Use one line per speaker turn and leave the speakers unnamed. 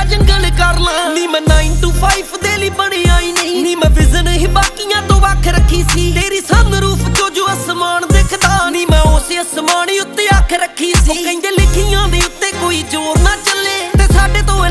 ਜੰਗਲ ਕਰ ਲਾਂ ਨੀ ਮੈਂ 9 to 5 ਦੇ ਲਈ ਬਣਿਆ ਹੀ ਨਹੀਂ ਨੀ ਮੈਂ ਵਿਜ਼ਨ ਹੀ ਬਾਕੀਆਂ ਤੋਂ ਵੱਖ ਰੱਖੀ ਸੀ ਤੇਰੀ ਸਨਰੂਫ ਚੋਂ ਜੋ ਅਸਮਾਨ ਦਿਖਦਾ ਨੀ ਮੈਂ ਉਸੇ ਅਸਮਾਨ ਉੱਤੇ ਅੱਖ ਰੱਖੀ ਸੀ ਕਹਿੰਦੇ ਲਿਖੀਆਂ ਦੇ ਉੱਤੇ ਕੋਈ ਜ਼ੋਰ ਨਾ ਚੱਲੇ ਤੇ ਸਾਡੇ ਤੋਂ